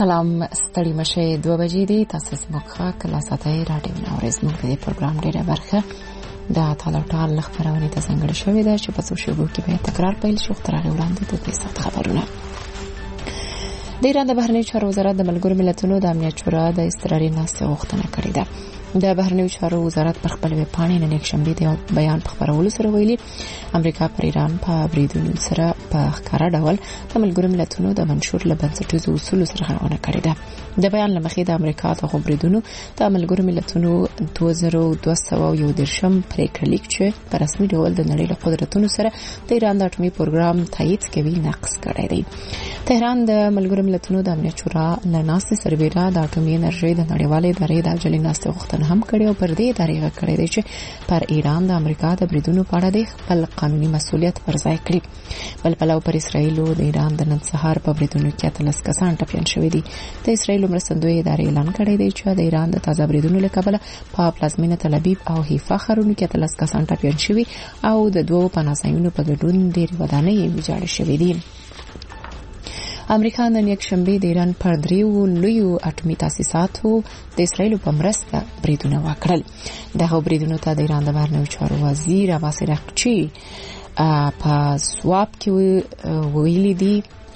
سلام ستړي مشه 2 بجې دي تاسو مخه کله ساتي راډیو نورز موږ د پروګرام ډیره برخه د ټال خبرونه ته څنګه شوې ده چې په سوشل کې به تکرار پیل شو تر هغه وړاندې د دې خبرونه د ایران د بهرنیو چارو وزارت د ملګرو ملتونو د امنیت شورا د استقراري ناستې غوښتنه کړې ده. د بهرنیو چارو وزارت پر خپل ویب پاڼې نن یکشنبه د بیان په خبرولو سره ویلي امریکا پر ایران په بریدونو سره په ښکارا ډول د ملګرو ملتونو د منشور له بنسټیزو اصولو سره خبرونه کړې ده. د بیان لمخې د امریکا د بریدونو د ملګرو ملتونو 2210 پریکړلیک چې په رسمي ډول د نړۍ له قدرتونو سره د ایران د اټومي پروګرام تایید کوي نقض کړی دی. تهران د ملګرو ملتونو د امنیت شورا له ناستې سربېره د اټومي انرژي د نړیوالې ادارې د اجلې ناستې غوښتنه هم کړې او پر دې ادارې کړې ده چې پر ایران د امریکا د بریدونو په اړه د خپل قانوني مسؤلیت پر ځای کړي. بل پلو پر اسرائیل او د ایران د نن سهار په بریدونو کې 13 کسان ټپيان شوي دي. د اسرائیل مرستندوی ادارې اعلان کړی دی چې د ایران د تازه بریدونو له کبله په پلازمینه تل ابیب او حیفا ښارونو کې 13 کسان ټپيان شوي او د دوه پناهځایونو په ګډون ډېر ودانۍ ویجاړ شوي دي. امریکا نن یکشنبه د ایران پر دریو لویو اټومي تاسیساتو د اسرائیل په مرسته بریدونه وکړل. دغه بریدونو ته د ایران د بهرنیو چارو وزیر عباس اراغچی په ځواب کې ویلي دي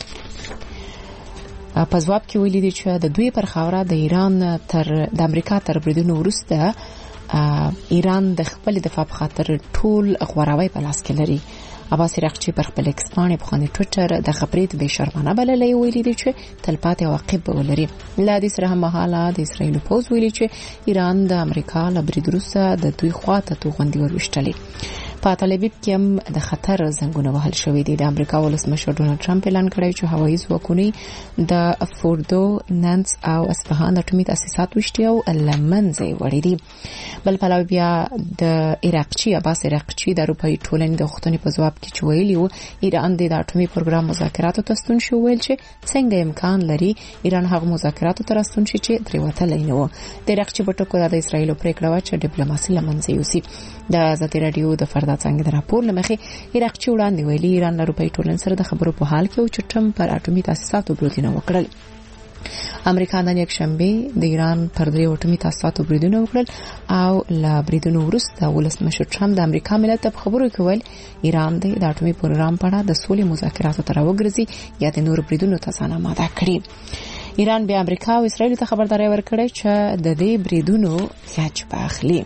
چې د دوی پر خاوره د ایران د امریکا تر بریدونو وروسته ایران د خپل دفاع په خاطر ټول غوراوی په لاس کې لري. عباس اراغچی پر خپل ایکس باندې په خاني ټویټر د خبرې به شرمانه بللې ویلي دي چې تلپاتې عواقب ولري. لا د سره مهاله د اسرائیل پوز ویلي چې ایران د امریکا له برید وروسته د دوی خواته توغندي ورشتلې. په تل ابیب کې هم د خطر زنګونه وهل شوې دي. د امریکا ولسمشر ډونالد ټرمپ اعلان کړی چې هوایي ځواکونه د فوردو، نانس او اصفهان د اټومي تاسیسات وشتي او لمنځه وړي دي. بل پلو بیا د اراغچی عباس اراغچی د اروپאי ټولنې د غوښتنې په ځواب کې ویلي و ایران د اټومي پروګرام مذاکراتو ته ستون شو ویل چې څنګه امکان لري ایران هغه مذاکراتو ته راستون شي چې تریوتلې نه و. د اراغچی په ټکو د اسرایل پریکړه وا چې ډیپلوماسي لمنځه یوسي. د ازادي رادیو د فردا څنګه د راپور لمخې اراغچی وړاندې ویلي ایران د اروپאי ټولنې سره د خبرو په حال کې او چې ټرمپ پر اټومي تاسیساتو بریدونه وکړل. امریکا نن یکشنبه د ایران پر دریو اټومي تاسیساتو بریدونه وکړل او له بریدونو وروسته ولسمشر ټرمپ د امریکا ملت په خبرو کې ویل ایران د اټومي پروګرام په اړه د سولې مذاکراتو تر وګرځي یا د نور بریدونو ته ځان آماده کړي. ایران به امریکا او اسرائیل ته خبرداري ورکړي چې د دې بریدونو خاج باخلي.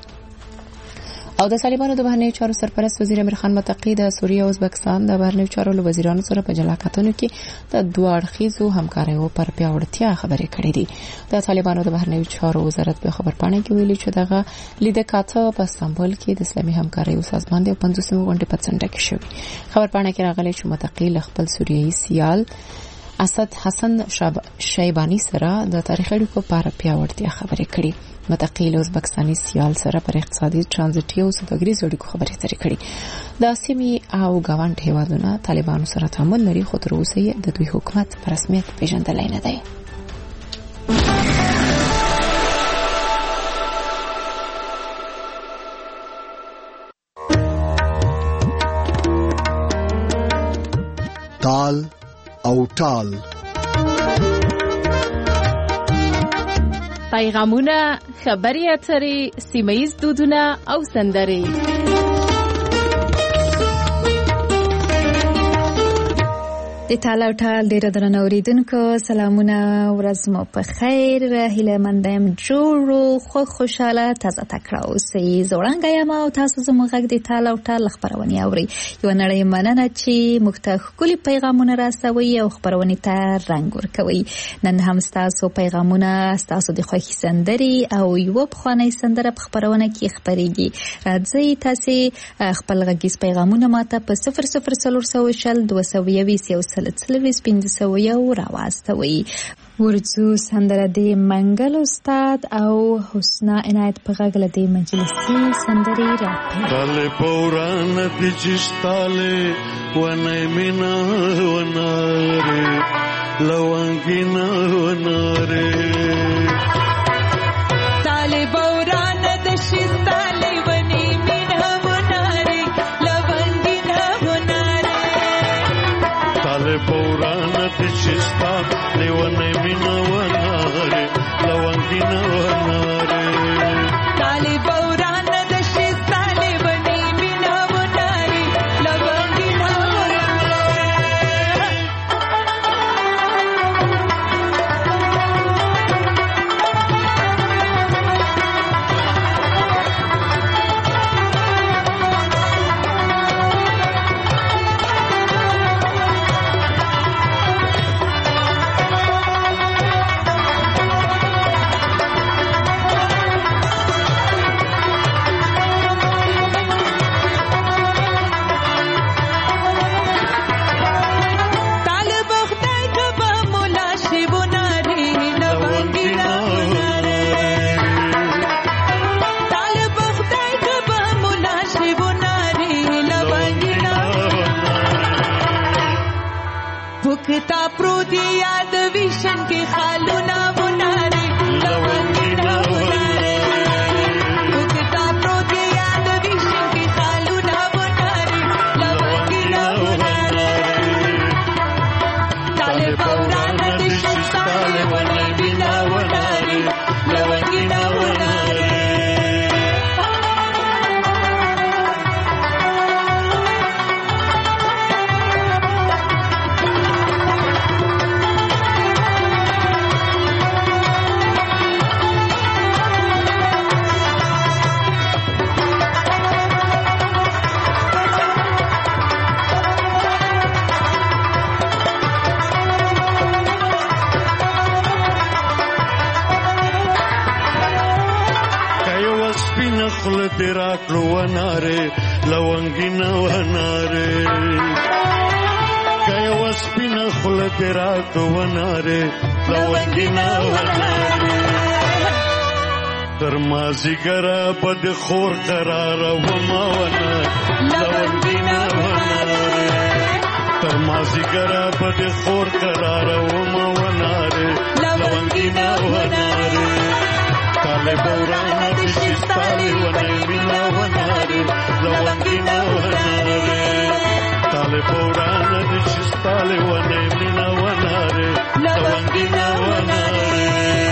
او د طالبانو د بهرنیو چارو سرپرست وزیر امیر خان متقی د سوریه او ازبکستان د بهرنیو چارو وزیرانو سره په جلا کتنو کې د دوه اړخیزو همکاریو پر پیاوړتیا خبرې کړې دي. د طالبانو د بهرنیو چارو وزارت په خبرپاڼه کې ویلي چې دغه لیدکاته په استانبول کې د اسلامي همکاریو سازمان د 15 غونډې په څنډه کې شوې. خبرپاڼه کې راغلي چې متقی خپل سوریایي سیال اسد حسن شیبانی سره د تاریخي اړیکو پر پیاوړتیا خبرې کړې. متقی له ازبکستاني سیال سره پر اقتصادي ترانزیټي او سوداګریزو اړیکو خبرې اترې کړې. د سیمې او ګاونډ هیوادونو طالبانو سره تعامل لري خو تر اوسه د دوی حکومت په رسمیت پیژندل نه دی. تال او ټال پیغامونه، خبري اترې، سیمه‌ییز دودونه او سندرې. د تال او ټال ډېر درنو اوریدونکو سلامونه، ورځ مو په خیر. هیله مند یم جوړو خو خوشاله تازه تکړه اوسئ. زوړنګ یم او تاسو زموږ غږ د تال او ټال خبرونه اورئ. یو نړۍ مننه چې موږ ته ښکلي پیغامونه راسوي او خبرونه ته رنګ ورکوي. نن هم تاسو پیغامونه، تاسو د خوښي سندري او یو بخواني سندره په خبرونه کې خبريږي. راځي تاسو خپل غږیز پیغامونه ماته په 00400 220 راواستوي. ورځو سندره د منګل استاد او حسنا عنایت په غږ له دې مجلسي سندري راپي. تاله پوران دي چستاله ونه مینا وناره لوانګینا وناره تاله پوران د چستاله ونه مینا وناره لوانګینا وناره تاله پوران دشستا لیونه مینا وناره لونگینا وناره ताले पौराण दशिस्ता लेवनी मीना वनारे लवंगीना भुखता प्रोती याद विशन के खालूना बुनारे लवंगीना बुनारे भुखता प्रोती याद विशन के खालूना बुनारे लवंगीना बुनारे ताले पौराण दिशता लेवनी बिना बुनारे लवंगीना बुनारे خل تیرا کلو وناره لونگینا وناره کای وسپینا خل تیرا کلو وناره لونگینا وناره ترمازی گرا پد خور قرار وما وناره لونگینا وناره ترمازی گرا پد خور قرار وما وناره لونگینا وناره ताले पौराण दिशता लेवनी बिना वनारे लवंगीना वनारे ताले पौराण दिशता लेवनी बिना वनारे लवंगीना वनारे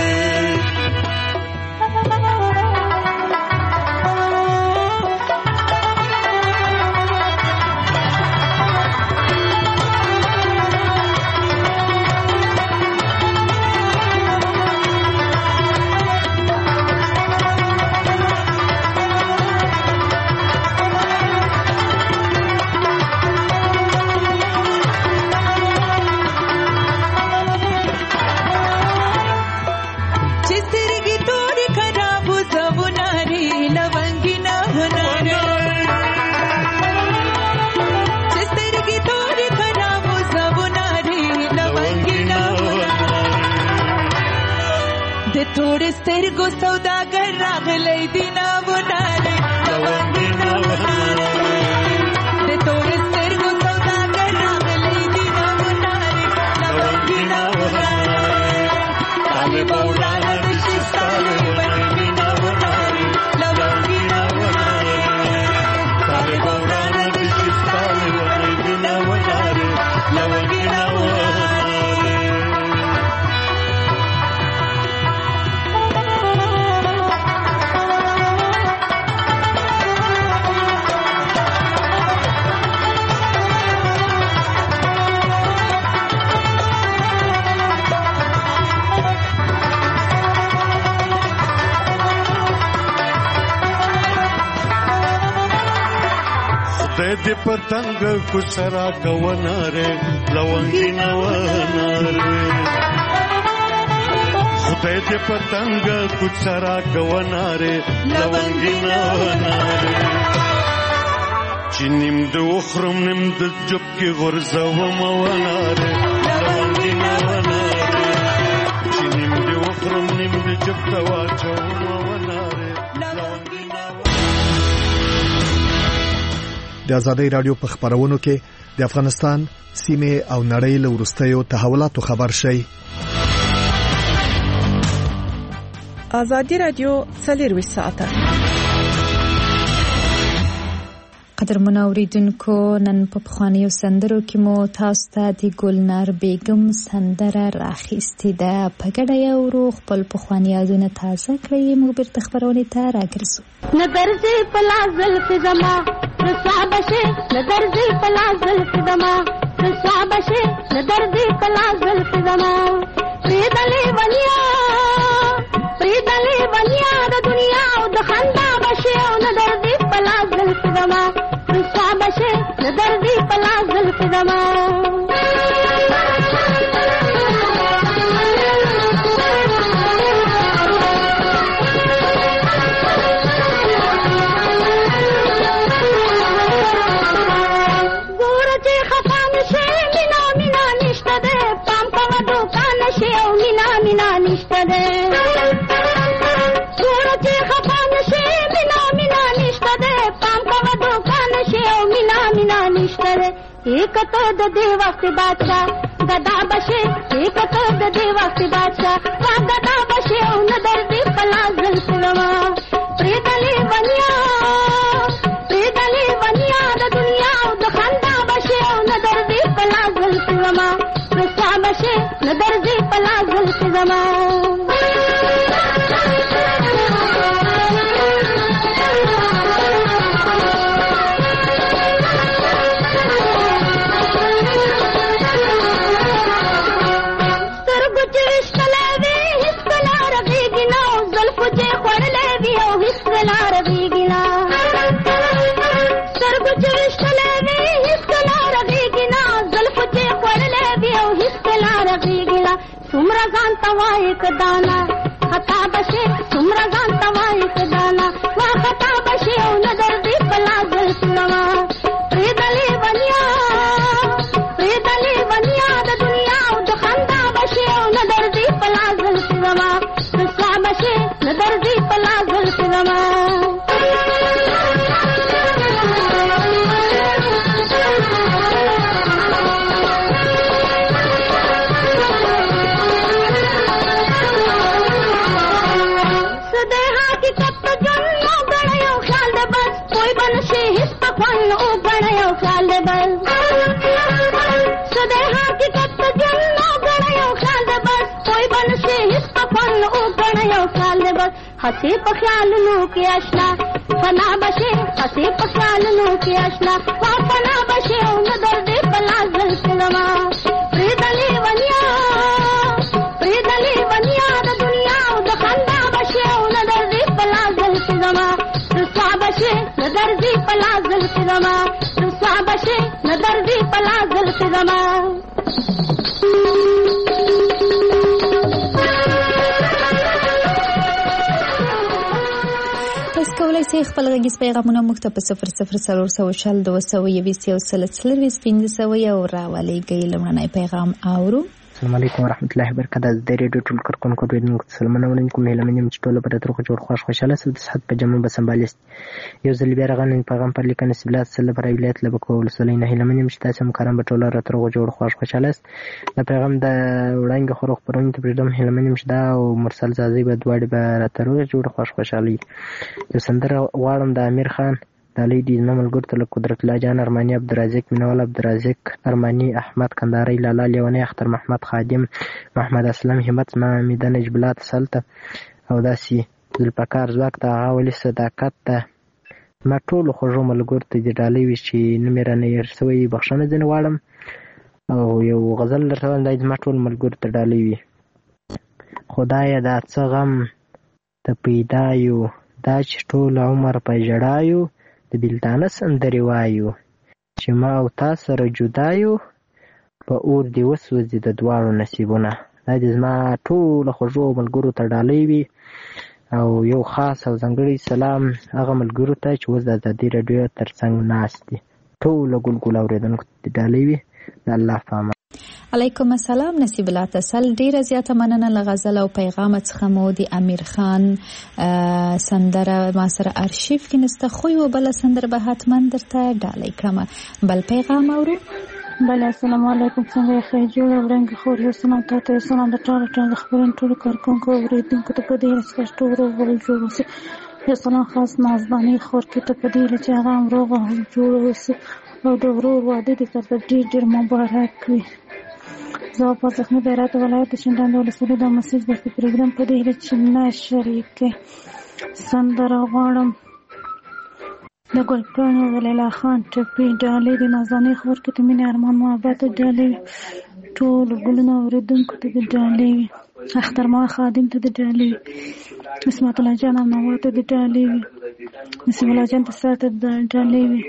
थोड़े स्थिर को सौदागर रागले दीना बुनारे लवंगीना बुनारे थोड़े स्थिर को सौदागर रागले दीना बुनारे लवंगीना बुनारे ताले पौराण दिशता लेवनी बिना बुनारे लवंगीना बुनारे ताले पौराण दिशता लेवनी बिना बुनारे लवंगीना बुनारे दे पतंग कुसरा कवनारे लवंगीना वनारे खुदे दे पतंग कुसरा कवनारे लवंगीना वनारे चिनिम दो खरम निम द जब की गुरजा वनारे लवंगीना वनारे चिनिम दो खरम निम द जब तवाचो वनारे लवंगीना د آزادۍ رادیو په خبرونو کې د افغانستان سیمه او نړۍ له وروستیو تحولاتو خبر شي. آزادۍ رادیو 24 ساعته قدرمن اوریدونکو نن په پخوانیو سندرو کې مو تاسو ته د ګلنار بیگم سندره راخیستې ده. په ګډه یو روح خپل پخواني یادونه تازه کړئ. موږ بیرته خپرونې ته راګرځو. نظرځي په لازل کې زما رسوا بشه نظرځي په لازل کې زما رسوا بشه نظرځي په لازل کې زما پریدلې ونیا د دنیا او د خندا بشه او نظرځي په لازل کې زما رسوا بشه نظرځي په لازل کې زما एक तो दे वक्त बादशाह गदा बशे एक तो दे वक्त बादशाह वा गदा बशे उन दर्दी पलाजल सिलवा प्रीदली वनिया द दुनिया द खंदा बशे उन दर्दी पलाजल सिलवा रसा बशे न दर्दी पलाजल सिलवा सुमरगान तवा एक दाना खता बशे सुमरगान तवा एक दाना वा खता बशे उन दर्दी पलाजल सिलवा प्रीदली वनिया द दुनिया द खंदा बशे उन दर्दी पलाजल सिलवा रसा बशे न दर्दी पलाजल सिलवा हसी पख्याल नो के आशना फना बशे हसी पख्याल नो के आशना वा फना बशे उन दर्दे पलाजल सिलवा प्रीदली वनिया द दुनिया द खंदा बशे उन दर्दे पलाजल सिलवा रसा बशे न दर्दी पलाजल सिलवा रसा बशे न दर्दी पलाजल सिलवा کولای شئ خپل غږیز پیغامونه موږ ته په 00402015 او راولېږئ. لومړنی پیغام اورو. السلام علیکم ورحمت الله وبرکاته. د ریډیو ټول کارکونکو ډېر سلامونه ولیکم. هیله منم چې ټول به تر جوړ خوشاله سو د صحت په جمع به سمبالست یو ځل بیا راغلی پیغام پر لیکنه سبلات سره پر ولایت لبکو ولسوالۍ نه. هیله منم چې تاسو مکرم به ټول را تر جوړ خوشاله است. د پیغام د وړاندې خو خبرونه ته پردم. هیله منم چې دا او مرسل زازي به دواړي به را تر جوړ خوشاله یو سندره غواړم د امیر خان دالی دی نملګر ته قدرت الله جان ارمانی عبدالرزاق منول عبدالرزاق ارمانی احمد کنداری لالا لیونی اختر محمد خادم محمد اسلم همت میدان اجبلات سلطه او داسي ذوالفقار زواک ته اولی صداقت ته ما ټول خوږو ملګر ته د ډالۍ وی چې نمبر نه يرسوي بخښنه ځنه واړم او یو غزل درته د ما ټول ملګر ته ډالۍ وی. خدای دا څه غم ته پیدا یو دا چې ټول عمر په جړایو د بلتانه سندري وایو چې ما او تاسو سره جدا یو په اور دی وسوځي د دواړو نصیبونه. دا د زما ټول خوږو ملګرو ته ډالۍ وي او یو خاص او ځانګړی سلام هغه ملګرو ته چې اوس د ازادي راډیو ترڅنګ ناست دي. ټول ګلګل اوریدونکو ته ډالۍ وي. د الله پامان. علیکم السلام. نصیب الله تسل ډیره زیاته مننه لغزل او پیغام څخه مو د امیر خان سندره ما سره ارشیف کې نسته خو یو بل سندره به حتما درته ډالۍ کړم. بل پیغام اورو. بله السلام علیکم. څنګه یې خیر جوړ ورنګ خور یو سلام تاسو نه د ټول خبرون ټول کارکونکو اوریدونکو ته په دې سره ټول ول جوړ اوسه یو سلام خاص نازدانې خور کې ته په دې هیله چې هغه هم روغه او جوړه اوسي او د ورور واده دې درته ډېر ډېر مبارک وي. زه په زخمي بیرات ولایت شینډنډ ولسوالۍ دا مسیج درته پرېږدم په دې هیله چې نشر یې کړئ. سندره غواړم د ګلپاڼې ولیلا خان ټپي ډالۍ د نازدانې خور کې ته مینې ارمان محبت ډالۍ وي. ټولو ګلونه اورېدونکو ته د ډالۍ وي. اخترمحمد خادم ته د ډالۍ وي. اسمت الله جان امنوا ته د ډالۍ وي. نسیم الله جان تسار ته د ډالۍ وي.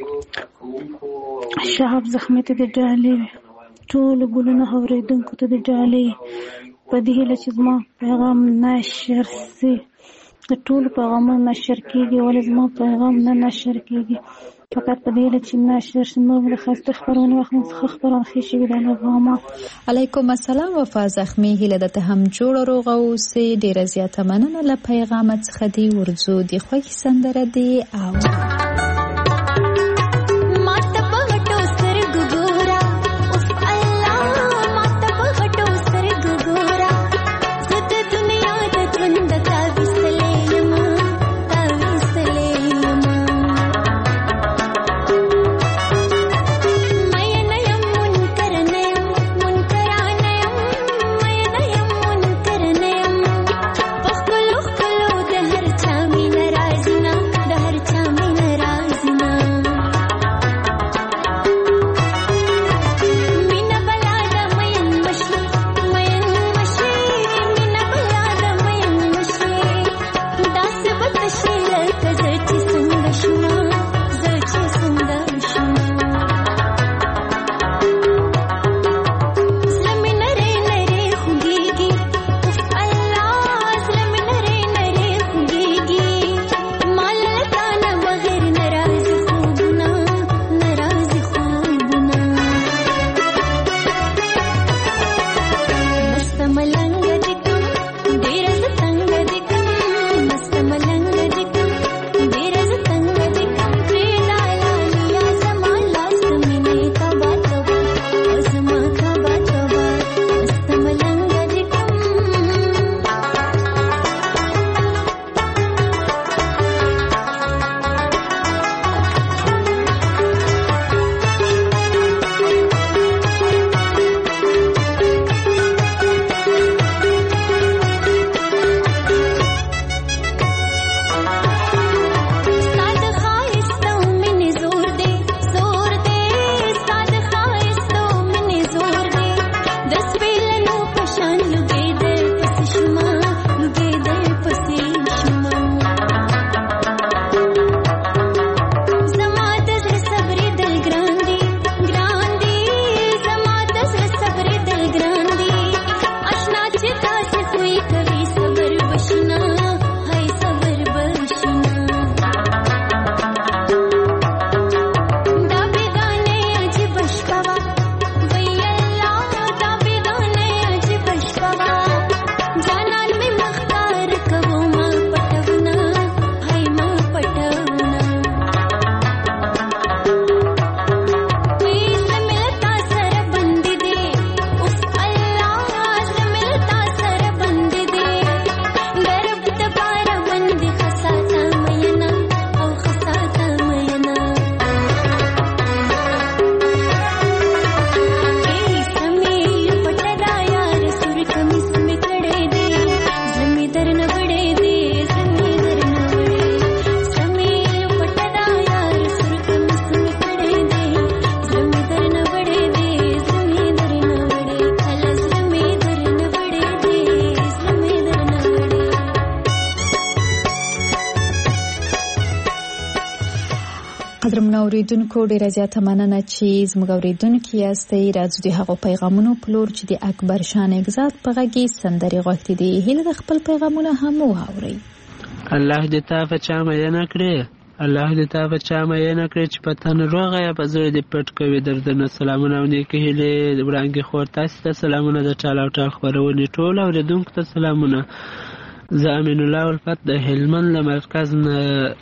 شهاب زخمي ته د ډالۍ وي. ټولو ګلونه اورېدونکو ته د ډالۍ په دې هیله چې زما پیغام نشر سي. د ټولو پیغامونه نشر کېږي ولې زما پیغام نه نشر کېږي فقط په دې هیله چې نشر شي. نور د ښایسته خپرونې وخت څخه خپرونه ښې شوي ده. علیکم السلام وفا زخمي هیله ده ته هم جوړه روغه اوسې. ډېره زیاته مننه له پیغامه څخه دې ورځو د خوښې سندره دې او قدرمنو اوریدونکو ډیره زیاته مننه چې زموږ اوریدونکو یاستئ. راځو د هغو پیغامونو په لور چې د اکبر شاه نګزاد په غږی سندرې غوښتي دي. هیله د خپل پیغامونه هم واورئ. الله دې تا په چا مینه کړې، الله دې تا په چا مینه کړې چې په تن روغه یا په زړه دې پټ کوي دردونه. سلامونه او نیکې هیلې وړاندې خور تاسو ته سلامونه د ټال او ټال خبرونې ټول اوریدونکو ته سلامونه. زه امین الله الفت د هلمند له مرکز نه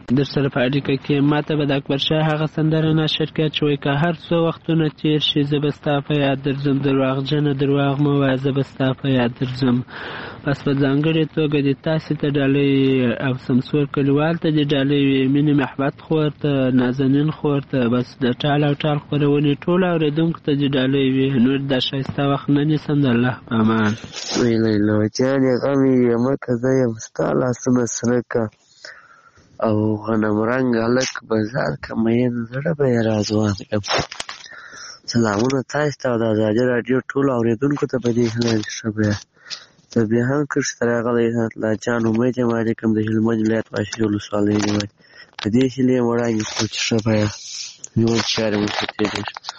در سره په اړیکه کې ماته به د اکبرشاه هغه سندره نشر کړه چې وایي که هر څو وختونه تېر شي زه به ستا په یاد درځم درواغجنه درواغ مه وایه زه به ستا په یاد درځم. بس په ځانګړې توګه د تاسې ته ډالۍ او سمسور کلیوال ته د ډالۍ وي، مینې محبت خور ته، نازنین خور ته، بس د ټال او ټال خپرونې ټولو اورېدونکو ته د ډالۍ وي. نور دا ښایسته وخت نه نیسم، د الله په امان. لیلا جانې غم یې یمه که زه یم ستا لاسونه سره که او غنم رنګ هلک بازار که مین زړه به یې رازوان یم. سلامونه تاسو ته او د ازادي راډیو ټولو اورېدونکو ته په دې هیله ښه بیا ته بیا هم کښ ته راغلی الله جان امید یم علیکم د هلمند ولایت واشي ولسوالۍ نیوی په دې هیلې یم وړاندې کړو چې ښه بیا نیول چارې مو ښه تېرېږي.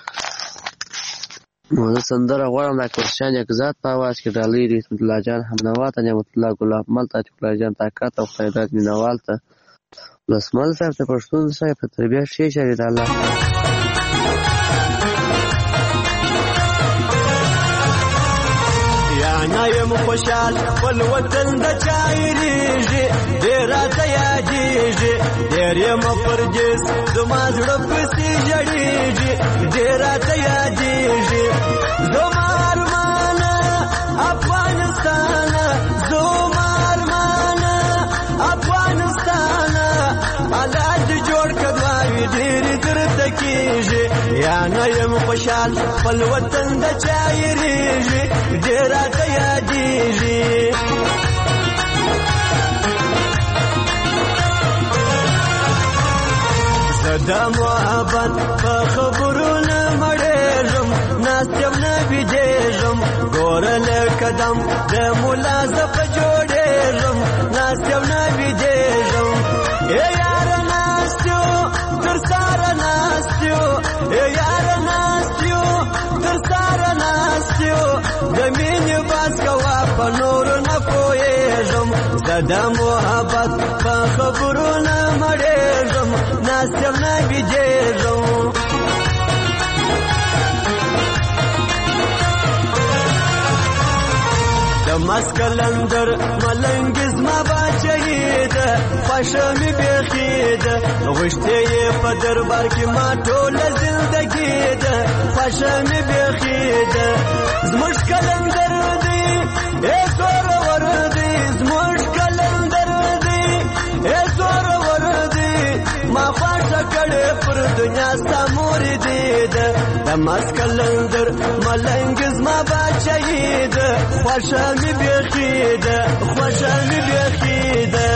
نو زه سندره غواړم د اکبرشاه نیکزاد په اواز کې ډالۍ د اسمت الله جان حمنوا ته، نعمت الله ګلاب مل ته، عتیق الله جان طاقت او خیرات مینوال ته، لسمل صاحب ته، پښتون صاحب په تربیه ښې چارې د الله نه یم خوشحال خپل وطن د چایریږي ډېر راته یادېږي ډېر یم پردیس زما زړه پسې ژړېږي ډېر راته یادېږي زما ارمانه افغانستانه زما ارمانه افغانستانه حالات دې جوړ کړه دعاوې ډېرې درته کېږي یا نه یم خوشحال خپل وطن د چایریږي ډېر راته یادېږي زه د محبت په خبرو نه مړېږم ناست یم نه بېدېږم ګوره له قدم د ملا زه په جوړېږم ناست یم نه بېدېږم ای یاره ناست یو تر ساره ناست یو ای یاره ناست یو تر ساره ناست یو د مینې باز کوه په نورو نه پوهېږم زه د محبت په خبرو نه مړېږم ناست یم نه بېدېږم د مسکلندر ملنګ زما باچهي ده خوښه مې بیخي ده غوښتې یې په دربار کې ما ټوله زندګي ده خوښه مې بیخي ده زموږ کلندر دی ای زورور دی زموږ کلندر دی ای زورور دی ما خوښه کړې پر دنیا ستا مورې دی ده د مسکلندر ملنګ زما باچهي ده خوښه مې بیخي ده خوښه مې بیخي ده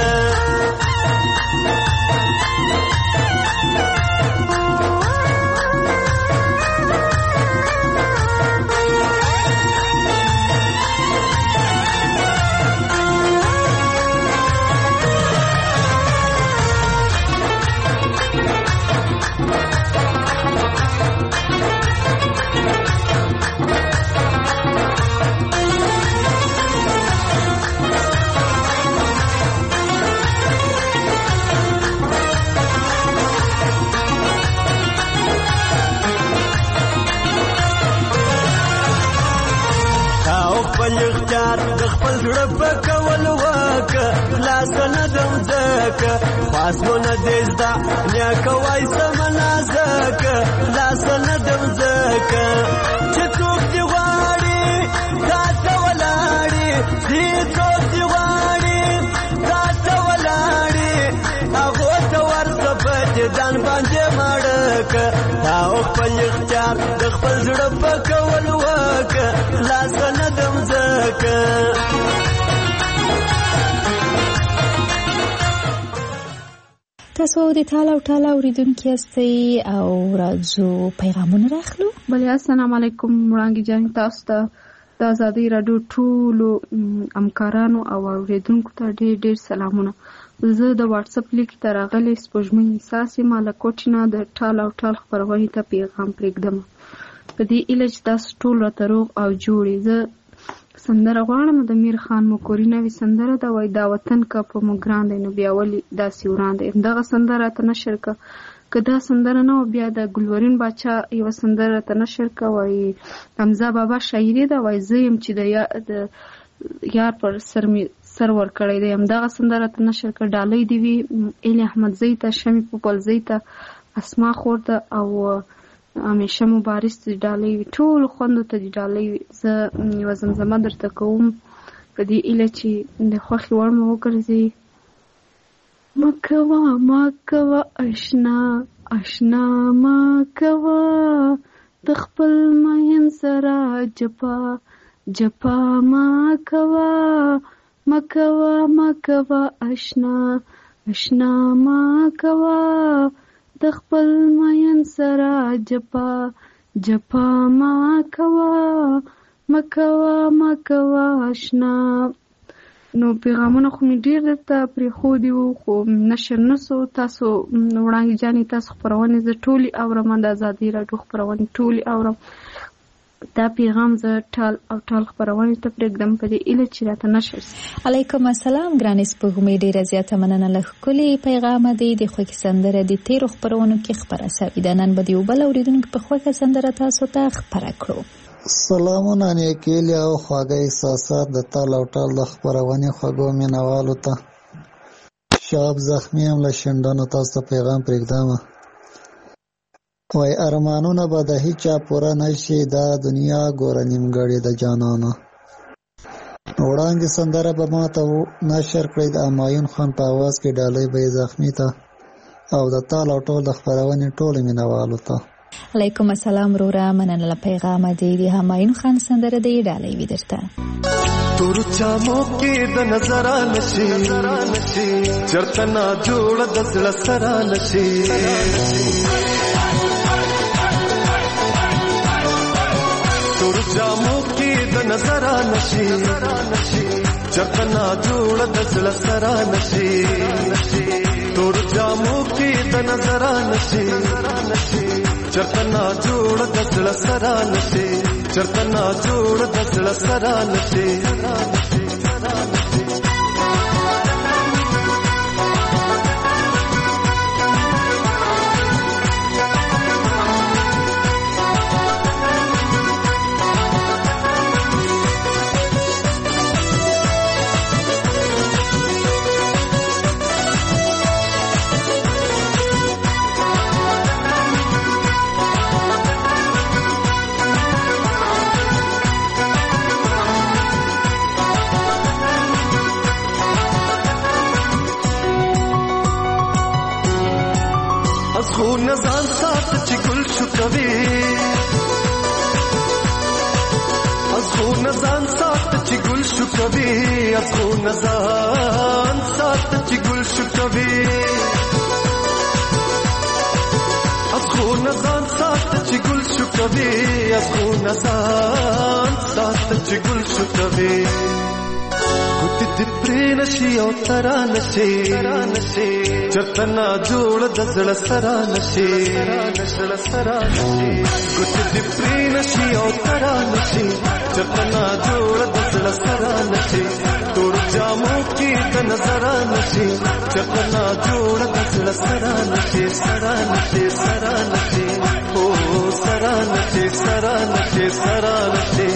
اختیار د خپل زړه په کول وکه خلاص نه دم ځکه پاسونه دې زده نیکه وای سمنا ځکه خلاص نه دم ځکه چې څوک دې غواړي تا ته ولاړي دې څوک دې غواړي تا ته ولاړي هغو ته ورځه په دې ځان باندې مړکه تا خپل اختیار د خپل زړه په کول وکه خلاص نه دم ځکه تاسو د ټال او ټال اوریدونکو یاستئ او راځو پیغامونه راخلو. بله السلام علیکم وړانګې جان، تاسو ته د ازادۍ راډیو ټولو همکارانو او اوریدونکو ته ډېر ډېر سلامونه. زه د واتساپ لیک ته راغلی سپوږمۍ احساس یم له کوټې نه د ټال او ټال خپرونې ته پیغام پرېږدم په دې هیله چې تاسو ټول راته روغ او جوړ یې. زه سندره غواړم د میر خان مکوري نوې سندره ده، وایي دا وطن که په موږ ګران دی نو بیا ولې داسې وران دی. همدغه سندره راته نشر که دا سندره نه و بیا د ګلورین باچا یوه سندره راته نشر که، وایي حمزه بابا شاعري ده، وایي زه یم چې د یار پر سر ورکړی دی. همدغه سندره ته نشر کړ ډالۍ دی وي ایل احمدزی ته، شمی پوپلزی ته، اسما خور ته او همیشه مبارز ته ډالۍ وي. ټول خوندو ته دی ډالۍ وي. زه یوه زمزمه درته کوم په دې ایله چې د خوښې وړ مو وګرځي. مکوه مکوه اشنا اشنا مکوه د خپل مین سره جپا جپا مکوه مکوه مکوه اشنا اشنا مکوه د خپل مین سره جپا جپا مکوه مکوه مکوه اشنا. نو پیغامونه خو مې ډېر درته پرېښودي وو خو نشر نه سو. تاسو وړانګې جانې تاسو خپرونې زه ټولې اورم، د ازادۍ راډیو خپرونې ټولې اورم. دا پیغام زه ټال او ټال خپرونې ته پرېږدم په دې ایله چې راته نشر سي. علیکم السلام ګرانې سپوږمۍ، ډېره زیاته مننه له ښکلي پیغامه دی. د خوښې سندره د تېرو خپرونو کې خپره سوې ده. نن به د یو بل اورېدونکي په خوښه سندره تاسو ته خپره کړو. سلامونه نیکیلي او خواږه احساسات د تال او ټال د خپرونې خوږو مینوالو ته. شاب زخمي هم له شنډانو تاسو ته پیغام پرېږدم. وای ارمانونه به د هیچا پوره نشي، دا دنیا ګوره نیمګړې د جانانو. وړاندې سندره به ما ته نشر کړئ د همایون خان په اواز کې. ډالۍ به یې زخمي ته او د تال او ټال د خپرونې ټولو مینوالو ته. علیکم السلام روره، مننه له پیغامه دی. د همایون خان سندره دی ډالۍ وي درته. تور چامو کې د نظر نشي چرته نا جوړ د زړه سره نشي. تور چامو کې د نظر نشي چرته نا جوړ د زړه سره نشي. تور چامو کې د نظر نشي چرته نا جوړ د زړه سره نشي چرته نا جوړ د زړه سره نشي. خو نزان سات چې ګل شو کوي خو نزان سات چې ګل شو کوي خو نزان سات چې ګل شو کوي خو نزان سات چې ګل شو کوي خو نزان سات چې ګل شو کوي. ګوتې دې پرې نشي او ترا نشي چرته نا جوړ د زړه سره نشي. ګوتې دې پرې نشي او ترا نشي چرته نا جوړ د زړه سره نشي. تور جامو کې د نظر نشي چرته نا جوړ د زړه سره نشي. سره نشي سره نشي او سره نشي سره نشي سره نشي.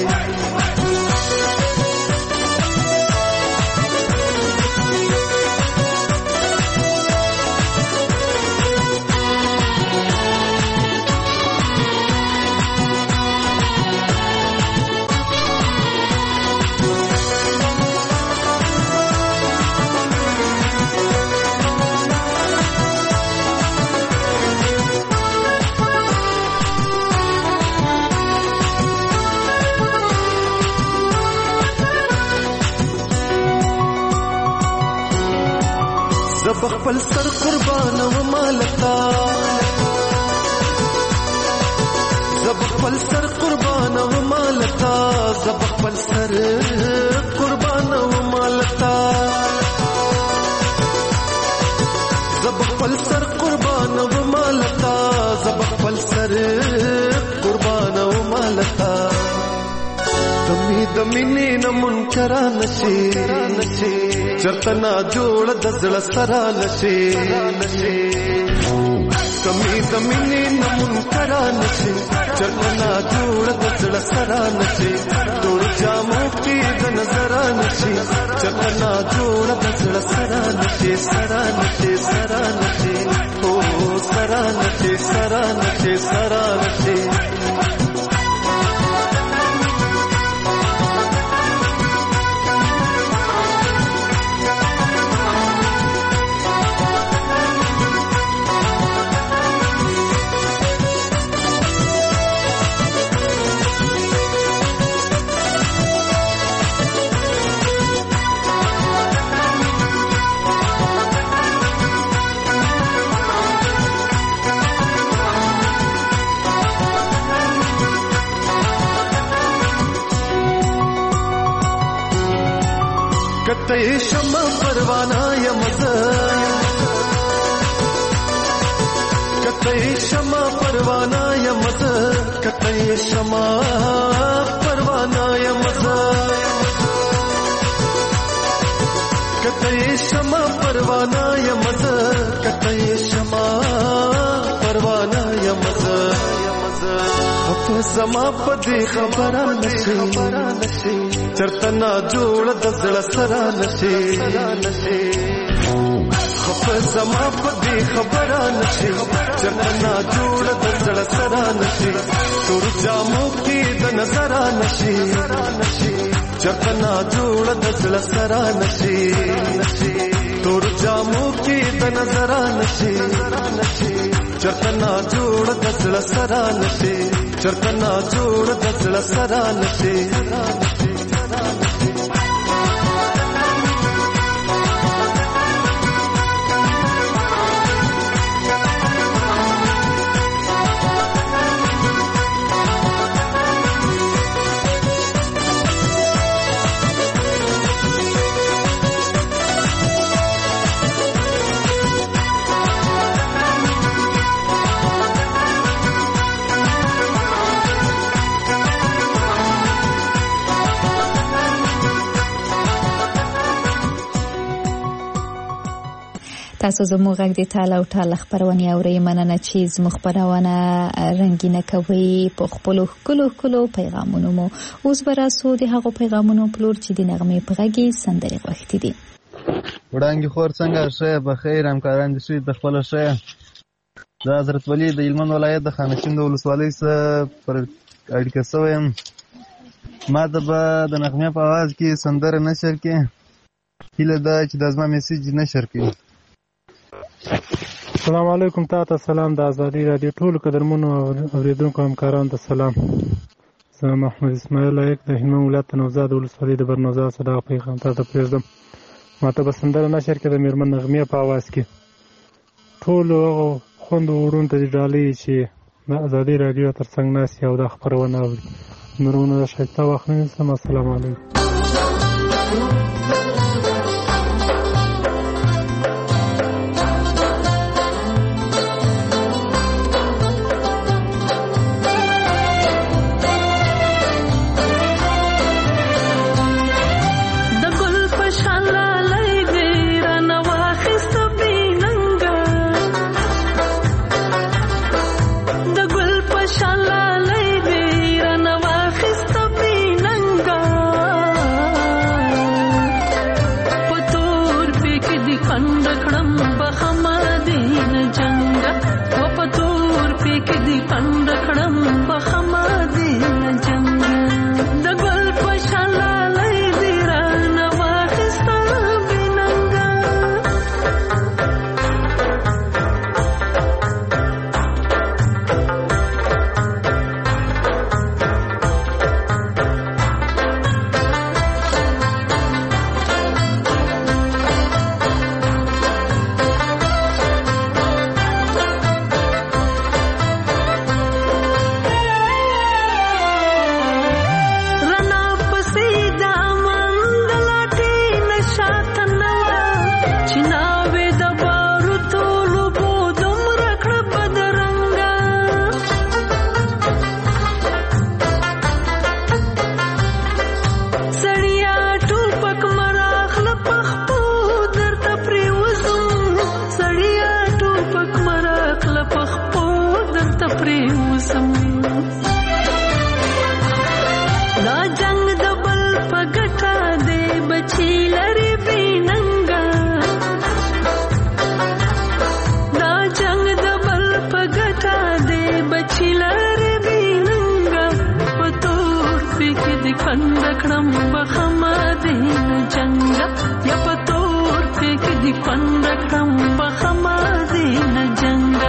خپل سر قربان و مالتا زب خپل سر قربان و مالتا زب خپل سر قربان و مالتا زب خپل سر قربان و مالتا زب خپل سر قربان و مالتا. دمی دمینی نمون کرا نشي چرته نا جوړ د زړه سره نشي. دمی دمینی نمون کرا نشي چرته نا جوړ د زړه سره نشي. تور جامو کې د د نظر نشي چرنا جوړ د زړه سره نشي سره نشي سره نشي او سره نشي سره نشي سره نشي کته شمع پروانه یمزه کته شمع پروانه یمزه کته شمع پروانه یمزه کته شمع پروانه یمزه کته شمع پروانه یمزه په زما په دې خبره نشي چرته نا جوړ د زړه سره نشي په زما په دې خبره نشي چرته نا جوړ د زړه سره نشي تور جامو کې د نظر نشي چرته نا جوړ د زړه سره نشي تور جامو کې د نظر نشي چرته نا جوړ د زړه سره نشي چرته نا جوړ د زړه سره نشي تاسو زموږ غږ د ټال او ټال خبرونه اورئ. مننه چې زموږ خبرونه رنگینه کوي په خپل کلو پیغامونو مو. اوس براسو د هغو پیغامونو پلور چې د نغمې په غږی سندري غوښتي دي. وړاندې خور څنګه شه بخیر همکاران دي د خپل شه د حضرت ولی د هلمند ولایت د خانشین د ولسوالۍ سره پر اړیکه شوم. ما د نغمې په आवाज کې سندره نشر کې هیله ده چې د زما میسج نشر کې. السلام علیکم. تاسو سلام د ازادي رادیو ټول قدرمنو اوریدونکو همکارانو ته سلام. زه محمد اسماعیل لایق د هلمند ولایت نوزاد ولسوالۍ د برنوزا صدا پیغام ته پرېږدم. ماته به سندره نشر کې د میرمن نغمې په आवाज کې ټول خوند ورون ته ډالۍ چې د ازادي رادیو ترڅنګ ناس او د خبرونه اوري. نورونه شایسته وخت نیسم. السلام علیکم. دی پند کم په خما دین جنگا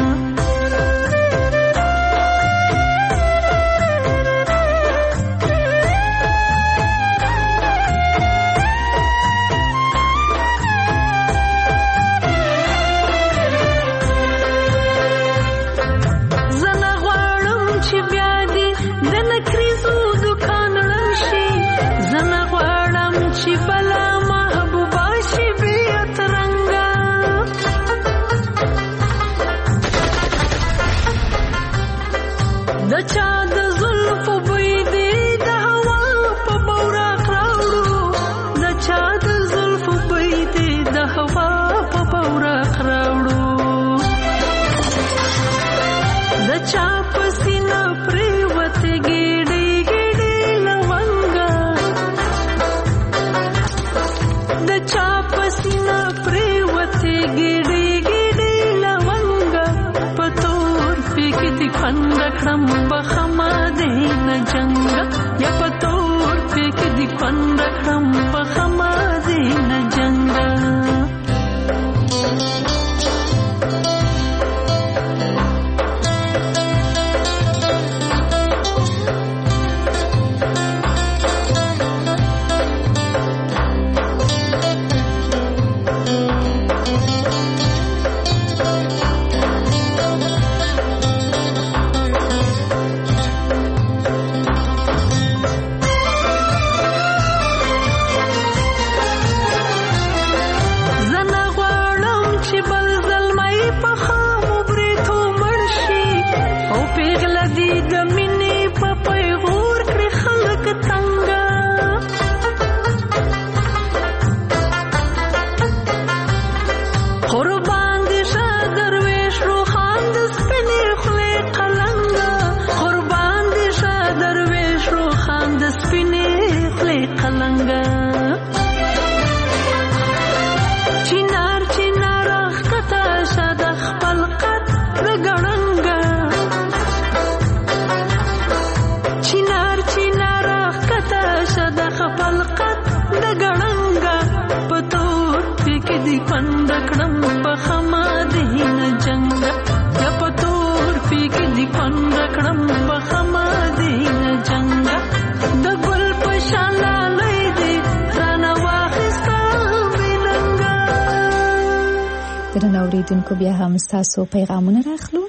اوریدونکو بیا هم ستاسو پیغامونه راخلو.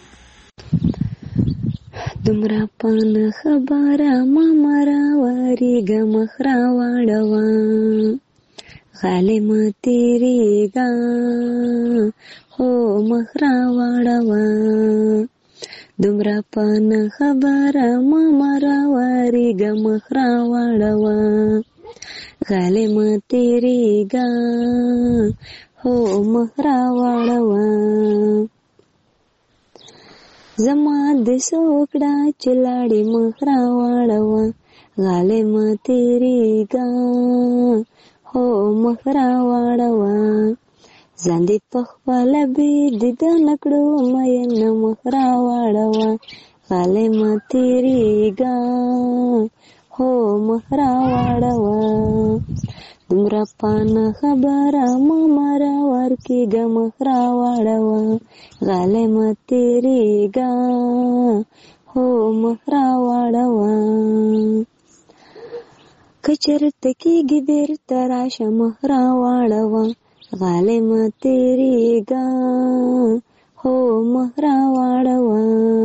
دومره پان خبره ما مرا واریګه مخرا واړوه غالم تیریګه هو مخرا واړوه دومره پان خبره ما مرا واریګه مخرا واړوه غالم تیریګه هو مخرا واړوه زما د سوکړه چلاړې مخرا واړوه غالم تیریګه هو مخرا واړوه ځان دې په خپله بې دیدنه کړو مین مخرا واړوه غالم تیریګه هو مخرا واړوه دومره پانه خبره ما مرا ورکېږه مخرا واړوه غالم تیریګه هو مخرا واړوه که چېرته کېږي بېرته راشه مخرا واړوه غالم تیریګه هو مخرا واړوه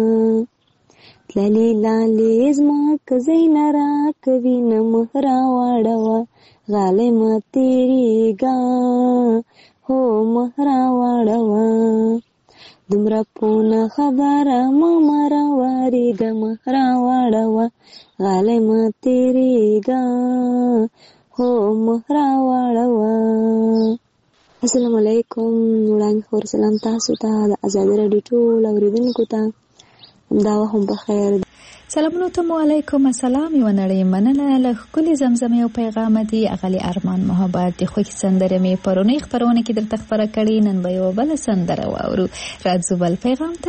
تللې لالې زما که ځای نه راکوي نه مخرا واړوه غالم تیریګه هو مخرا واړوه دومره پونه خبره ما مرا واریګه مخرا واړوه غالم تیریګه هو مخرا واړوه. السلام علیکم. وړاندې خور سلام تاسو ته د ازادي راډیو ټول اوریدونکو ته دا هم بخیر. سلامونه ته علیکم. السلام یو نړۍ مننه له ښکلي زمزمې او پیغام دی اغلی ارمان محبت د خوښ سندره می پرونی خبرونه کې درته خبره کړې نن به یو بل سندره واورو. راځو بل پیغام ته.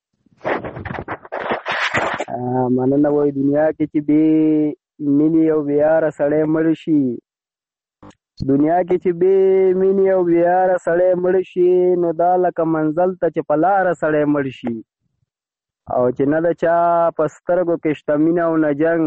مننه. وای دنیا کې چې به مینې او بیار سړی مړ شي دنیا کې چې بې مینې او بېیاره سړی مړ شي نو دا لکه منزل ته چې په لاره سړی مړ شي او چې نه د چا په سترګو کې شته مینه او نه جنګ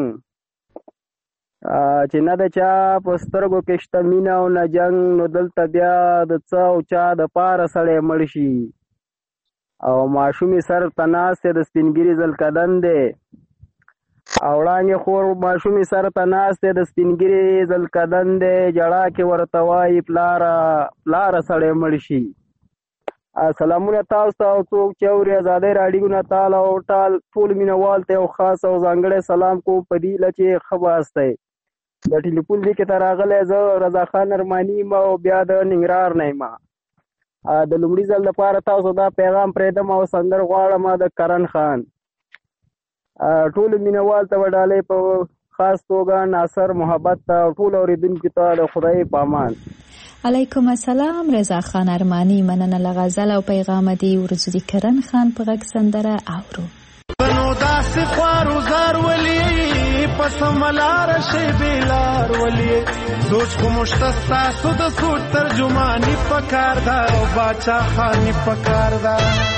چې نه د چا په سترګو کې شته مینه او نه جنګ نو دلته بیا د څه او چا د پاره سړی مړ شي او ماشومې سر ته ناست د سپینګیري زلکدن دی او وړانګې خور ماشومې سر ته ناست د سپینګیري زلکدن دی جړا کې ورته وایي پلاره سړی مړ شي. سلامونه تاسو ته او څوک چې اوري ازادۍ راډیو نه تال او ټال ټول مینوال ته یو خاص او ځانګړی سلام کوم په دې هیله چې ښه باست دی. د ټلیفون لیک ته راغلی زه رضا خان ارماني یم او بیا د ننګرهار نه یم. د لومړي ځل لپاره تاسو دا پیغام پرېږدم او سندر غواړم د کرن خان. ټولو مینوال ته وډالۍ په خاص توګه ناصر محبت ته او ټول اورېدونکو ته د خدای په امان. علیکم السلام رضا خان ارمانی مننه له غزل او پیغام دی ورزو دی کرن خان په غږ سندره اورو. بنو داسې خوارو زار ولی پس ملار شي بیلار ولی سوچ کو مشتستا سود سود ترجمانی پکار دا او باچا خانی پکار دا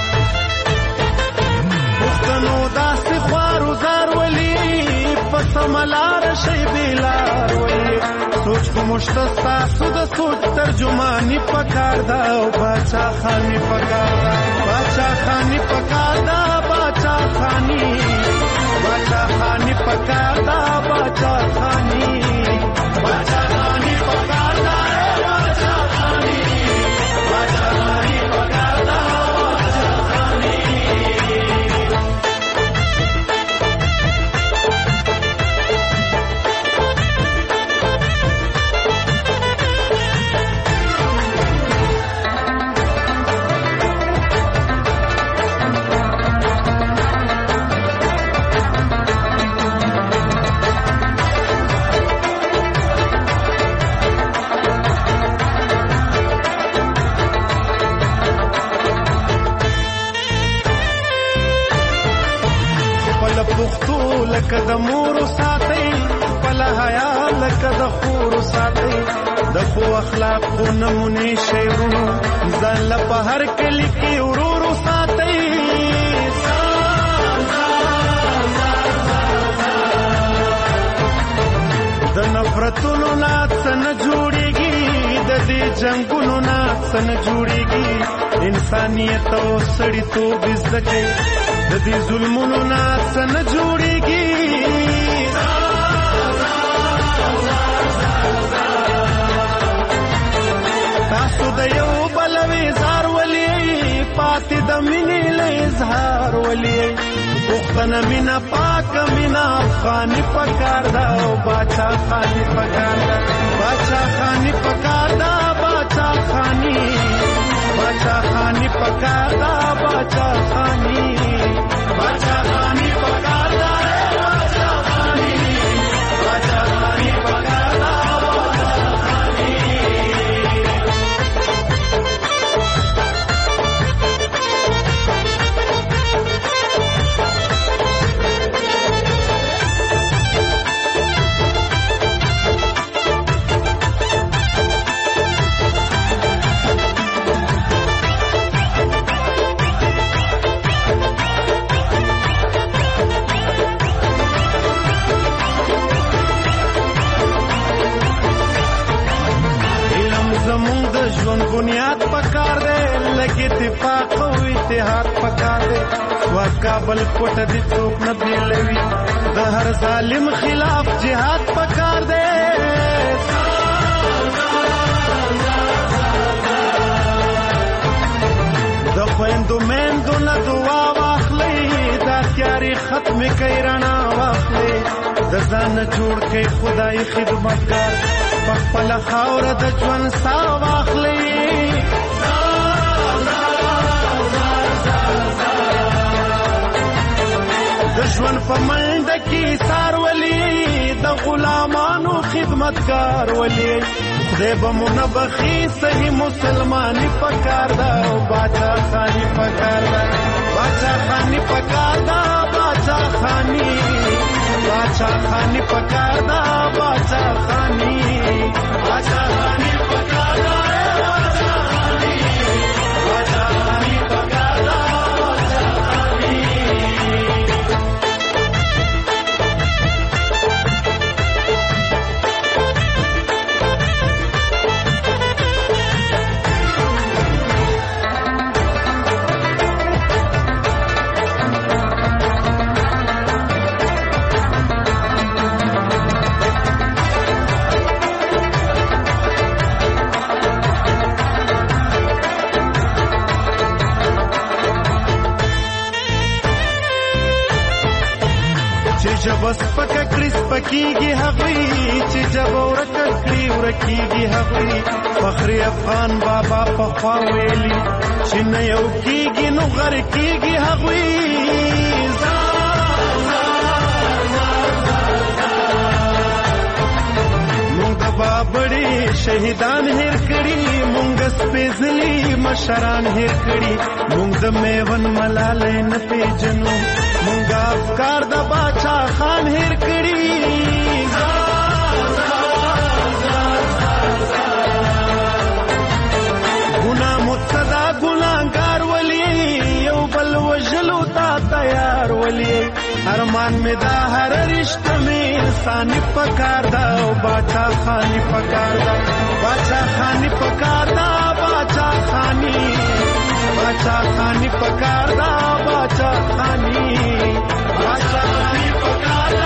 بنو داسې خوارو زار ولی پس ملار شي بیلار ولی سوچ کو مشتستا سود سود ترجمانی پکار دا او باچا خانی پکار دا باچا خانی پکار دا باچا خانی پکار دا باچا خانی باچا خانی پکار دا باچا خانی پکار دا باچا خانی. لکه د مور ساتي خپل حیا لکه د خور ساتي د خو اخلاق خو نمونه شیرونو ځان له په هر کلی کې ورورو ساتي د نفرتونو نه څنګه جوړيږي د دې جنگونو نه څنګه جوړيږي انسانيت او سړیتوب زده د دې ظلمونو نه څنګه جوړيږي تاسو د یو بل وزار ولي پاتې د مینې له اظهار ولي وختنه مینا پاک مینا خاني پکار دا او باچا خاني پکار دا باچا خاني پکار دا باچا خاني پکار دا باچا خاني باچا خاني پکار دا باچا خاني پکار دا باچا خاني. بنیاد پکار دے لگے اتفاق او اتحاد پکار دے وکابل پټ دي څوک نه بیلوي د هر ظالم خلاف جهاد پکار دے د خويندو مېندو نه دعا واخلي دا تیاری ختم کوي رڼا واخلي د ځان جوړ کې خدای خدمتګار خپل خاور د ژوند سا واخلي د ژوند په منډه کې سار ولي د غلامانو خدمتګار ولي خدای به منبخي صحیح مسلماني پکار دا او باچا خاني پکار دا باچا خاني پکار دا باچا خاني باچا خانی پکار دا باچا خانی باچا خانی پکار دا باچا خانی باچا خانی پکار دا باچا خانی جب سپک کریس پکیږي هغوی چې جب ورکړي ورکیږي هغوی فخر افغان بابا په خوا ویلي چې نه یو کیږي نو غر کیږي هغوی مونږ د بابړي شهیدان هیر کړي مونږ سپېڅلي مشران هیر کړي مونږ د میون ملالۍ نه پیژنو مونږ افکار د باچا خان هیر کړي ګناه مقتدا ګناهګار ولي یو بل وژلو ته تیار ولي ارمان می دا هر رشته می انساني پکار دا او باچا خانی پکار دا باچا خانی پکار دا باچا خانی باچا خانی پکار دا باچا خانی باچا خانی پکار دا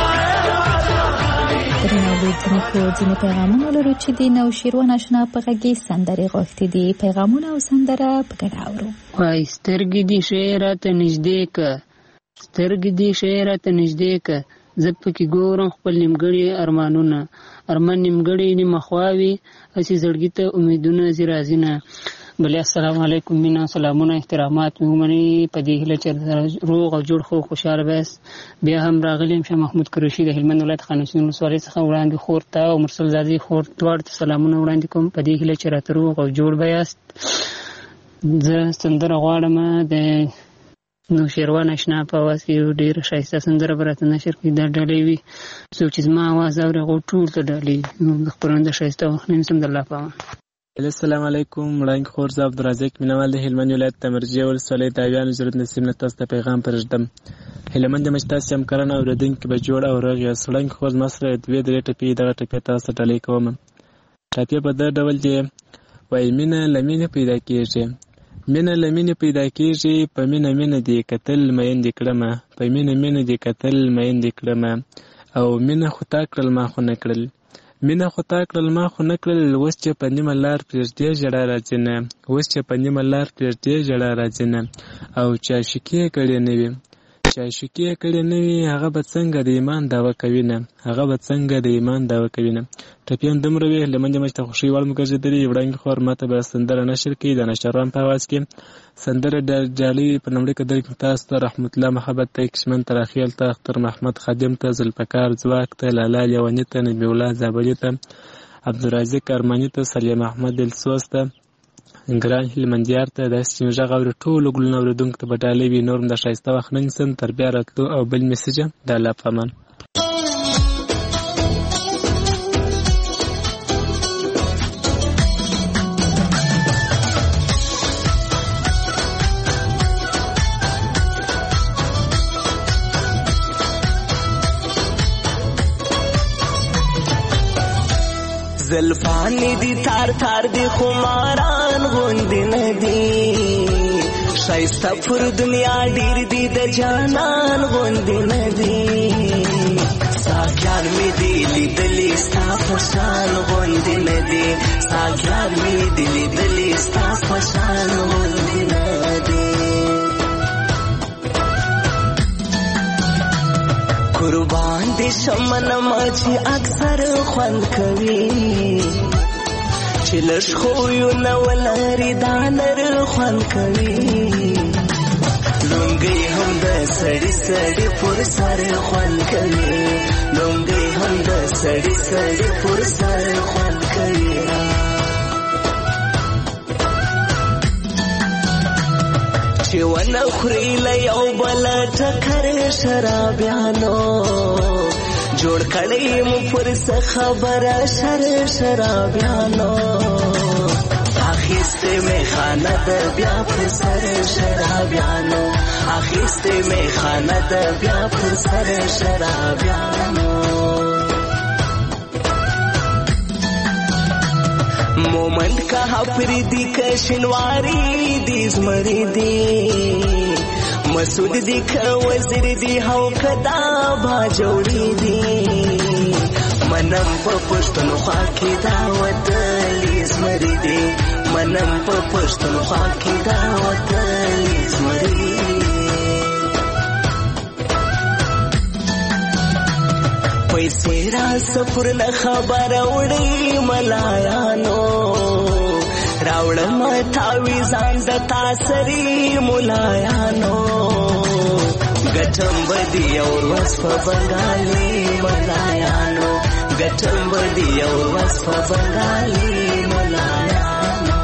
درنو لیدونکو ځینې پیغامونه لرو چې د نوشیروان اشنا په غږی سندرې غوښتي دي پیغامونه او سندره په ګډه اورو وای سترګې دې شعرته نږدې که سترګې دې شعرته نږدې که زه پکې ګورم خپل نیمګړي ارمانونه ارمان نیمګړي نیمه خواوي هسې زړګي ته امیدونه ځي راځي نه بلې السلام علیکم مینا سلامونه احترامات مې ومنئ په دې هیله چې روغ او جوړ خو خوشحاله بیاست بیا هم راغلی یم شاه محمود قریشي د هلمند ولایت خانشین ولسوالۍ څخه وړاندې خور ته او مرسل زادې خور دواړو ته سلامونه وړاندې کوم په دې هیله چې راته روغ او جوړ بیاست زه سندره غواړم د نوشیروان اشنا په اواز کې یو ډېره ښایسته سندره به راته نشر کړي دا ډالۍ وي څوک چې زما اواز اوري هغو ټول ته ډالۍ د خپرونې د ښایسته وخت نه نیسم د الله په امان السلام علیکم وړاندې خور زه عبدالرزاق مینوال د هلمند ولایت د مرجې ولسوالۍ د اویانو ضرورت نصیب نه تاسو ته پیغام پرېږدم هیله مند یم چې تاسې همکاران او اورېدونکي به جوړ او روغ یاست وړاندې خور زما سره دوې درې ټپې دغه ټپې تاسو ته ډالۍ کوم ټپې په دغه ډول دي وایي مینه له مینې پیدا کېږي مینه له مینې پیدا کېږي په مینه مینه دې کتل میندې کړمه په مینه مینه دې کتل میندې کړمه او مینه خو تا کړل ما خو نه کړل مینه خو تا کړل ما خو نه کړل اوس چې په نیمه لار پرېږدې ژړا راځي نه اوس چې په نیمه لار پرېږدې ژړا راځي نه او چې عاشقي یې کړې نه وي چې عاشقي یې کړې نه وي هغه به څنګه د ایمان دعوه کوي نه هغه به څنګه د ایمان دعوه کوي نه ټپې هم دومره وي هیله مند یم چې د خوښۍ وړ مو ګرځېدلي وړاندې خور ماته به سندره نشر کړي د نشروان په اواز کې سندره ډالۍ په لومړي کې درکړم تاسو ته رحمت الله محبت ته کشمن تراخیل ته اختر محمد خادم ته ذوالفقار ځواک ته لالا لیوني ته نبي الله زابلي ته عبدالرازق ارماني ته سلیم احمد دلسوز ته ګران هلمندیار ته داسې چې غږ اوري ټولو ګلونه اورېدونکو ته به ډالۍ وي نور هم د ښایسته وخت نه نیسم تر بیا راتلو او بل میسج د الله په امان زلفانی دی تار تار دی خماران غوندی ندی شایسته پر دنیا ډیر دی د جانان غوندی ندی ساګیار می دی لیدلی ستا پشان غوندی ندی ساګیار می دی لیدلی ستا پشان غوندی ندی قربان دی شمن مچی اکثر خوند کوي چې لږ خویو نه ولري دا نر خوند کوي لونګۍ هم د سړي سړي پر سر خوند کوي لونګۍ هم د سړي سړي پر سر خوند کوي چې ونه خوري له یو بل ټکر شرابیانو جوړ کړی مو پر څه خبره شرابیانو اخیسته می خانه د بیا پر سر شرابیانو اخیسته می خانه د بیا پر سر شرابیانو مومند کا پردی کا شنواری دی زمری دی مسعود دی کا وزیر دی هو کدا با جوړی دی منم په پښتونخوا کې دا وطن زمری دی منم په پښتونخوا کې دا وطن زمری پیسې را سفر نه خبر وړي ملایانو راوړم تاوی ځان د تاسري ملایانو ګټم بدی اور وس په بنگالي ملایانو ګټم بدی اور وس په بنگالي ملایانو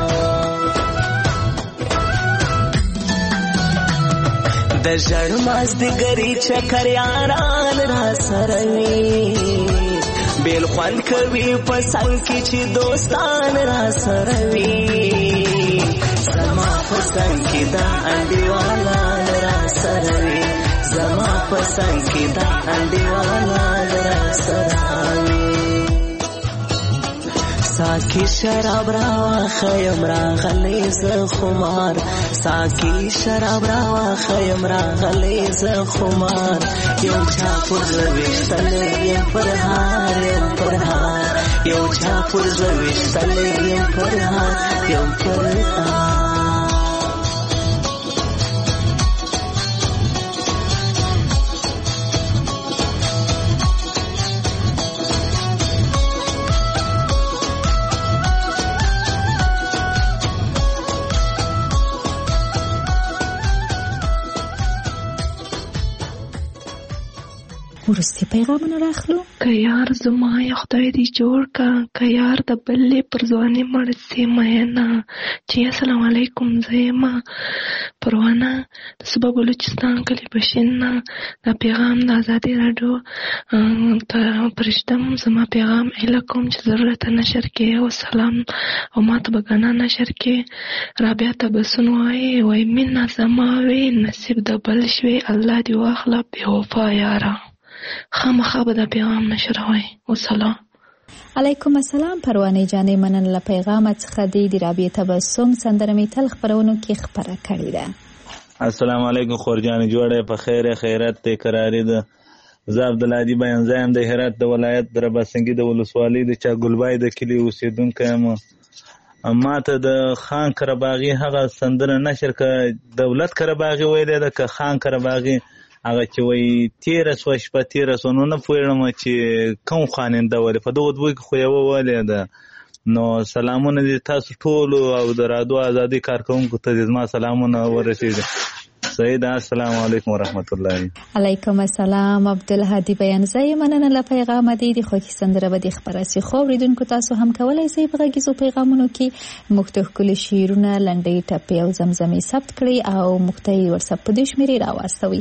د ژړماس د ګری چکر یاران را سروي بیل خوان کوي په څنګ کې چې دوستان را سروي زما په څنګ کې دا انډیوالا را سروي زما په څنګ کې دا انډیوالا را سروي ساکی شراب راوا خیم راغلی ز خمار ساکی شراب راوا خیم راغلی ز خمار یو چا پر زویشتل یم پرهار یم پرهار یو چا پر زویشتل یم پرهار یم پرهار ورستی پیغامونه راخلو که یار زما یا خدای دی جوړ کا که یار د بلې پر ځواني مړ سي مینا چې السلام علیکم زما پروانه د صوبه بلوچستان کلی بشین دا پیغام د آزادی رادیو ته پرشتم زما پیغام الکم چې ضرورت نشر کې او سلام او ماته بګانا نشر کې رابعه تبسن وای مینا زما وی نصیب د بل شوي الله دی واخلا به وفا یارا خامخا به دا پیغام نشروي وسلام علیکم السلام پروانه جانې مننه پیغام څخه د رابعه تبسم سندره می تل خبرونو کې خبره کړې ده السلام علیکم خورجان جوړه په خیر خیرت ته قراری ده زه عبدالهادي بیان زایم د هرات د ولایت د رباسنګي د ولسوالۍ د چا ګلبای د کلی اوسیدونکو یم ماته د خان کرباغي هغه سندره نشر ک دولت کرباغي ویل ده ک خان کرباغي هغه چې وای 1300 شپه 1300 نه پوهیږم چې کوم خاننده ولې په دغه دوی خو یو ولې ده نو سلامونه دي تاسو ټول او د رادیو ازادي کارکونکو ته زما سلامونه ورسېږي سید السلام علیکم ورحمت الله علیکم السلام عبدالهادي بیان زای مننه له پیغام دی خو کی سندره به د خبره سي خو ریدونکو تاسو هم کولای شئ په غږیزو پیغامونو کې مختلف کلی شیرونه لنډي ټپي او زمزمي ثبت کړئ او مختلف واتساپ په دې شمیرې راوستوي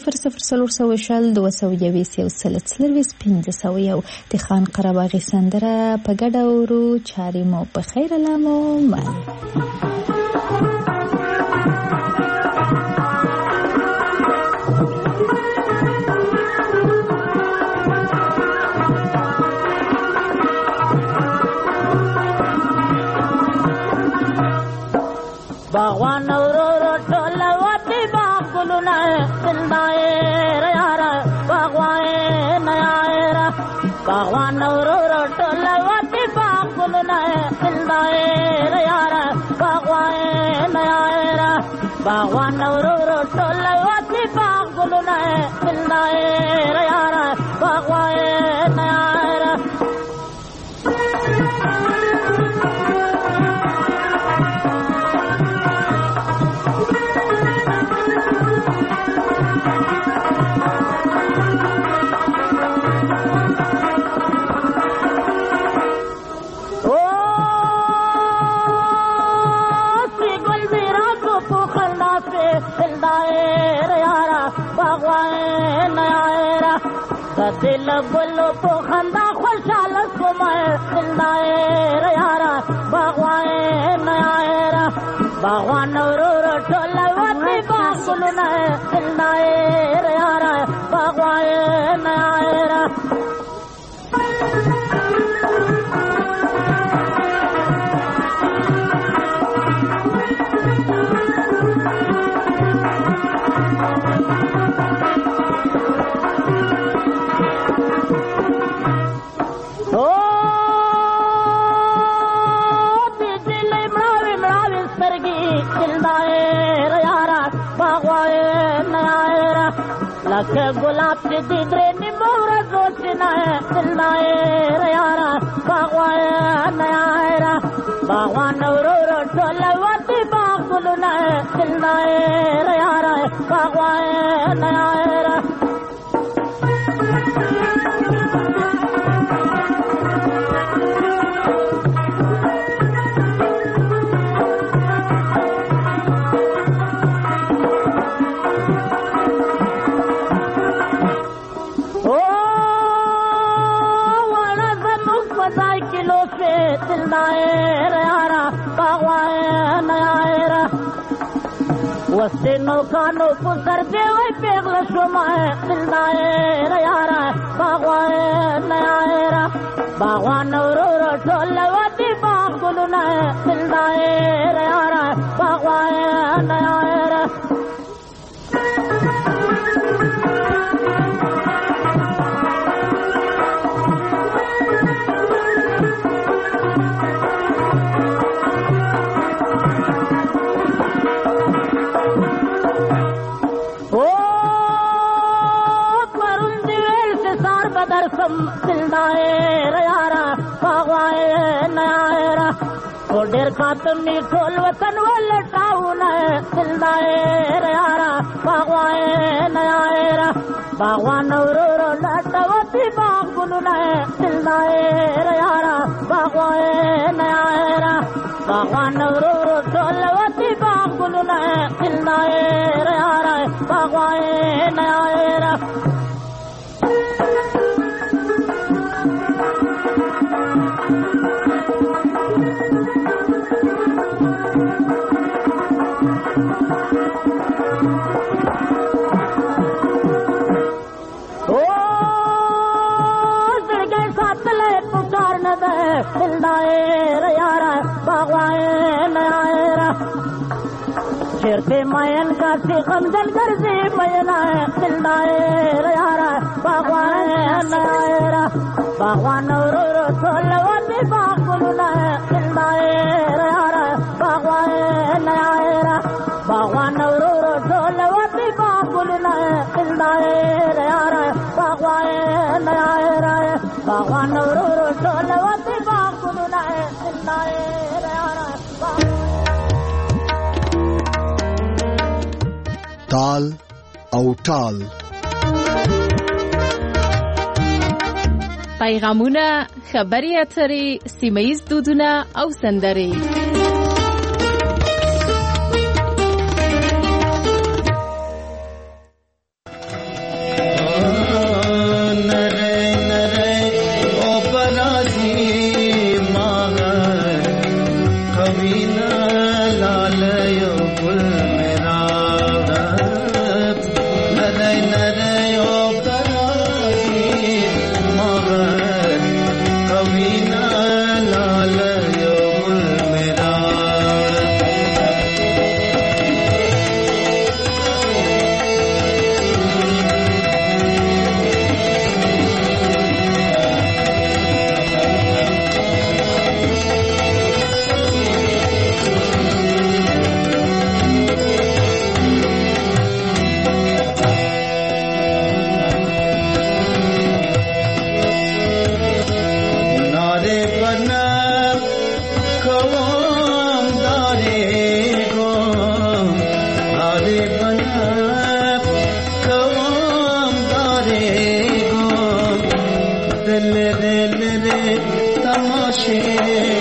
0040 د خان قرباغي سندره په ګډه ورو چاري مو په خیر لامو مل باغوان اورو ټوله وتی باغ ګلونه زندای یارا باغوان یارا باغوان اورو ټوله وتی باغ ګلونه زندای یارا باغوان یارا باغوان اورو ټوله وتی باغ ګلونه زندای یارا باغوان یارا دل گلو په خندا خوشاله سومه دلدار یارا باغوان یارا باغوان ورور ټول وتی باغونه دلدار یارا باغوان یارا لکه ګلاب چې د درې نیمو ورځو سینه دلدار یارا باغوان یارا باغوان ورور ټول وتی باغونه دلدار یارا باغوان یارا وسینو کانو پسر دی وای پیغله شوما دلدار یارا باغوان یارا باغوان ورور ټول وتی باغونه دلدار یارا باغوان یارا دلدار یارا باغوان یارا ډېر خاطر می ټول وطن ولټاونه دلدار یارا باغوان یارا باغوان ورور لټوتی باغونه دلدار یارا باغوان یارا باغوان ورور ټول وتی باغونه دلدار یارا باغوان یارا دلدار یارا باغوان یارا چرتے مین کا سیخم دل گرزی مینا دلدار یارا باغوان یارا باغوان ورور ټول وتی باغونه دلدار یارا باغوان یارا باغوان ورور ټول وتی باغونه دلدار یارا باغوان یارا باغوان ورور ټول وتی باغونه دلدار یارا تال او ټال پیغامونه خبري اترې سیمه‌ییز دودونه او سندرې तमाशे